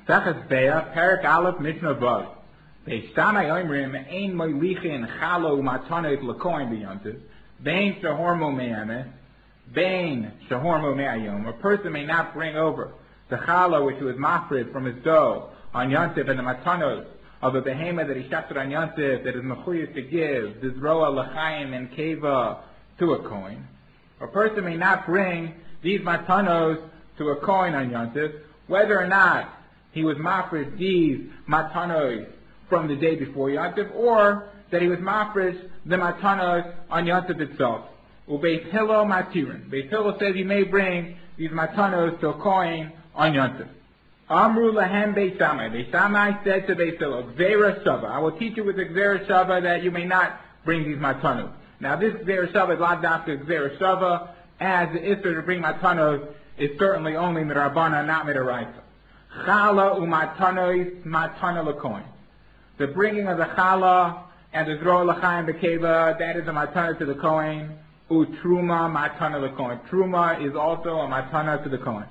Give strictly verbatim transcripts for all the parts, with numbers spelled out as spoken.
Mesechus Beah, Perak Aleph, Mishnah Vav. Beistamai Oimrim, Ein Moilichin Chalo Matanoit Lakoin B'Yontiv, Bein Shahormo Me'amet, Bein Shahormo Me'ayom. A person may not bring over the Chalo which was mafrid from his dough on Yontiv and the Matanos of a behemoth that he shafted on Yontiv that is mechuyus to give, Dizroa L'chaim and Keva to a coin. A person may not bring these Matanos to a coin on Yontiv, whether or not he was mafrid these Matanos from the day before Yontif, or that he was mafresh the matanos on Yontif itself. Ubeis Hillel matirin. Beis Hillel says you may bring these matanos to a coin on Yontif. Amru lahem Beis Shammai. Beis Shammai said to Beis Hillel, Gzera Shava. I will teach you with the Gzera Shava that you may not bring these matanos. Now this Gzera Shava is lav dafka Gzera Shava, as the issur to bring matanos is certainly only midrabana, not midaraisa. Chala umatanois matana lakoin. The bringing of the challah and the zroa l'chaim b'keva, that is a matana to the kohen. Utruma matana l'kohen. Truma is also a matana to the kohen.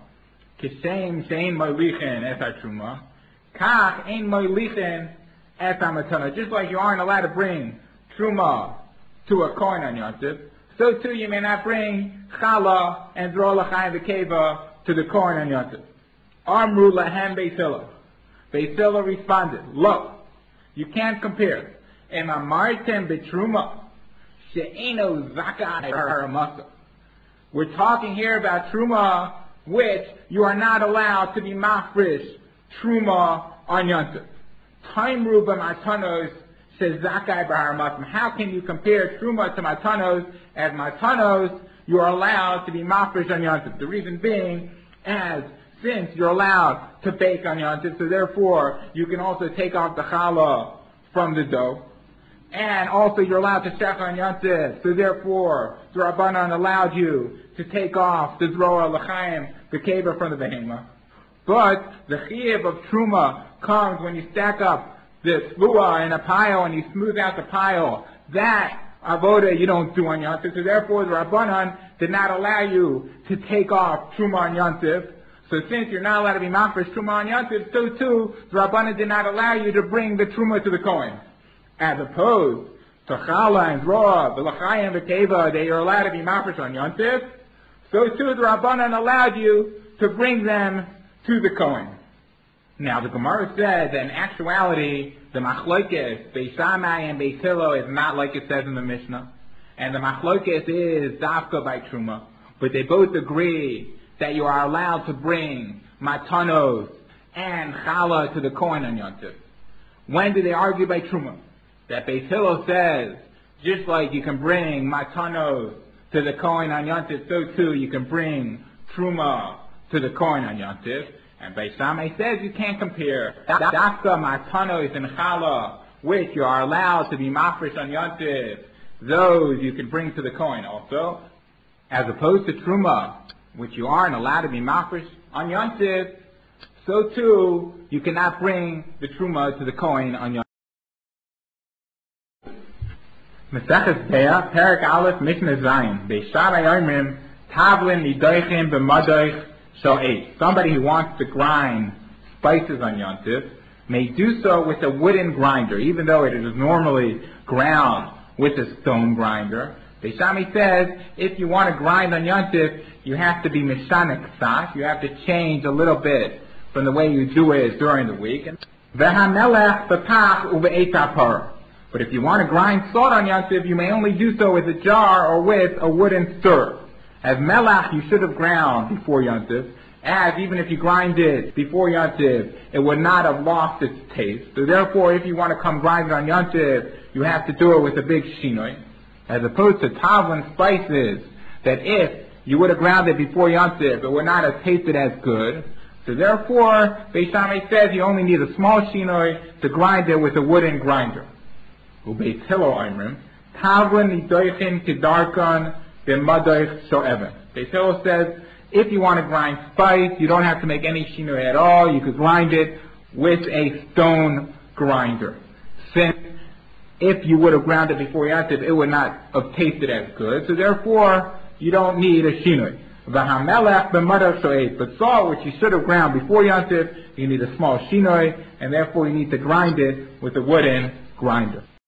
Kishem shein moilichin es ha-truma. Kach ein moilichin es ha-matana. Just like you aren't allowed to bring truma to a kohen on Yontif, so too you may not bring challah and zroa l'chaim b'keva to the kohen on Yontif. Amru lahem Beis Hillel. Beis Hillel responded, Lo. You can't compare. Em amartem betruma she'eno zakai haramasa. We're talking here about truma, which you are not allowed to be mafresh truma on Yontif. Taimru b'matanos she'zakai b'haramasim. How can you compare truma to matanos? As matanos, you are allowed to be mafresh on Yontif. The reason being, as since you're allowed to bake on Yontif, so therefore you can also take off the challah from the dough. And also you're allowed to shech on Yontif, so therefore the Rabbanan allowed you to take off the zroa l'chaim, the keva from the behemoth. But the chiyuv of truma comes when you stack up the slua in a pile and you smooth out the pile. That avoda you don't do on Yontif, so therefore the Rabbanan did not allow you to take off truma on Yontif. So since you're not allowed to be mafresh truma on Yontif, so too the Rabbanan did not allow you to bring the truma to the kohen. As opposed to challah and zroa, the l'chaim and the keva, they are allowed to be mafresh on Yontif, so too the Rabbanan allowed you to bring them to the kohen. Now the Gemara says that in actuality the machlokes Beis Shammai and Beis Hillel is not like it says in the Mishnah, and the machlokes is dafka by truma, but they both agree that you are allowed to bring matanos and challah to the kohen on Yontif. When do they argue by truma? That Beis Hillel says, just like you can bring matanos to the kohen on Yontif, so too you can bring truma to the kohen on Yontif. And Beis Shammai says you can't compare dafka matanos and challah, which you are allowed to be mafresh on Yontif, those you can bring to the kohen also, as opposed to truma, which you aren't allowed to be mafresh on Yontif, so too you cannot bring the truma to the kohen on Yontif. Mesechus Beah, Perak Aleph, Mishnah Zayin. Beis Shammai Oimrim, Tavlin nidoichim b'madoich shel eight. Somebody who wants to grind spices on Yontif may do so with a wooden grinder, even though it is normally ground with a stone grinder. Beis Shammai says, if you want to grind on Yontif, you have to be mishanek tzach. You have to change a little bit from the way you do it during the week. V'hamelech b'pach u'be'et ha'parah. But if you want to grind salt on Yontif, you may only do so with a jar or with a wooden stir. As melach, you should have ground before Yontif, as even if you grind it before Yontif, it would not have lost its taste. So therefore, if you want to come grind it on Yontif, you have to do it with a big shinoi. As opposed to tavlin spices, that if you would have ground it before Yontif, it would not have tasted as good. So therefore, Beis Shammai says you only need a small shinoi to grind it with a wooden grinder. Ubeis Hillel Oimrim, Tavlin nidoichin kedarkan b'madoich shel even. Beis Hillel says, if you want to grind spice, you don't have to make any shinoi at all. You could grind it with a stone grinder. Since if you would have ground it before Yontif, it would not have tasted as good. So therefore, you don't need a shinoi. V'hamelech b'madav sho'et. But salt, which you should have ground before Yontif, you need a small shinoi, and therefore you need to grind it with a wooden grinder.